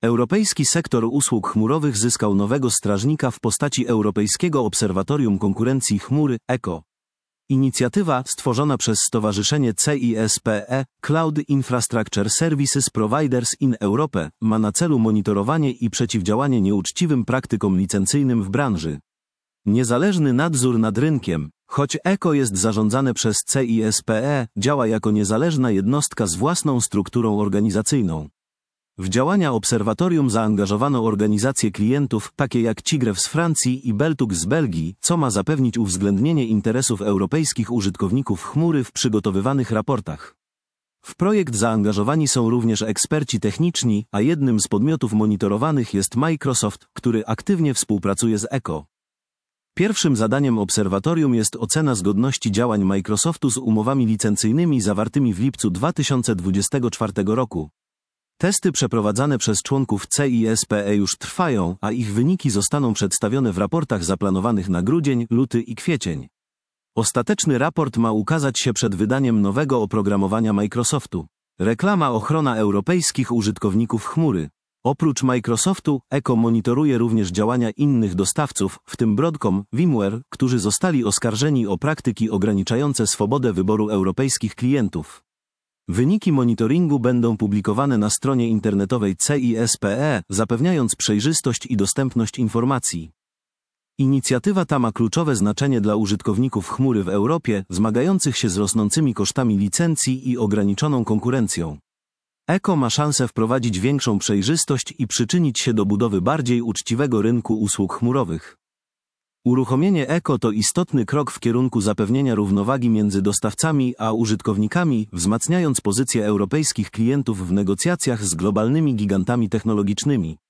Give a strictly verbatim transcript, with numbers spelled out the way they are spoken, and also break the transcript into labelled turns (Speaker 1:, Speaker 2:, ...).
Speaker 1: Europejski sektor usług chmurowych zyskał nowego strażnika w postaci Europejskiego Obserwatorium Konkurencji Chmury E C O. Inicjatywa, stworzona przez Stowarzyszenie C I S P E, Cloud Infrastructure Services Providers in Europe, ma na celu monitorowanie i przeciwdziałanie nieuczciwym praktykom licencyjnym w branży. Niezależny nadzór nad rynkiem, choć E C O jest zarządzane przez C I S P E, działa jako niezależna jednostka z własną strukturą organizacyjną. W działania obserwatorium zaangażowano organizacje klientów, takie jak Cigre z Francji i Beltug z Belgii, co ma zapewnić uwzględnienie interesów europejskich użytkowników chmury w przygotowywanych raportach. W projekt zaangażowani są również eksperci techniczni, a jednym z podmiotów monitorowanych jest Microsoft, który aktywnie współpracuje z E C O. Pierwszym zadaniem obserwatorium jest ocena zgodności działań Microsoftu z umowami licencyjnymi zawartymi w lipcu dwa tysiące dwudziestego czwartego roku. Testy przeprowadzane przez członków C I S P E już trwają, a ich wyniki zostaną przedstawione w raportach zaplanowanych na grudzień, luty i kwiecień. Ostateczny raport ma ukazać się przed wydaniem nowego oprogramowania Microsoftu. Reklama ochrona europejskich użytkowników chmury. Oprócz Microsoftu, E C O monitoruje również działania innych dostawców, w tym Broadcom, VMware, którzy zostali oskarżeni o praktyki ograniczające swobodę wyboru europejskich klientów. Wyniki monitoringu będą publikowane na stronie internetowej C I S P E, zapewniając przejrzystość i dostępność informacji. Inicjatywa ta ma kluczowe znaczenie dla użytkowników chmury w Europie, zmagających się z rosnącymi kosztami licencji i ograniczoną konkurencją. E C O ma szansę wprowadzić większą przejrzystość i przyczynić się do budowy bardziej uczciwego rynku usług chmurowych. Uruchomienie E C O to istotny krok w kierunku zapewnienia równowagi między dostawcami a użytkownikami, wzmacniając pozycję europejskich klientów w negocjacjach z globalnymi gigantami technologicznymi.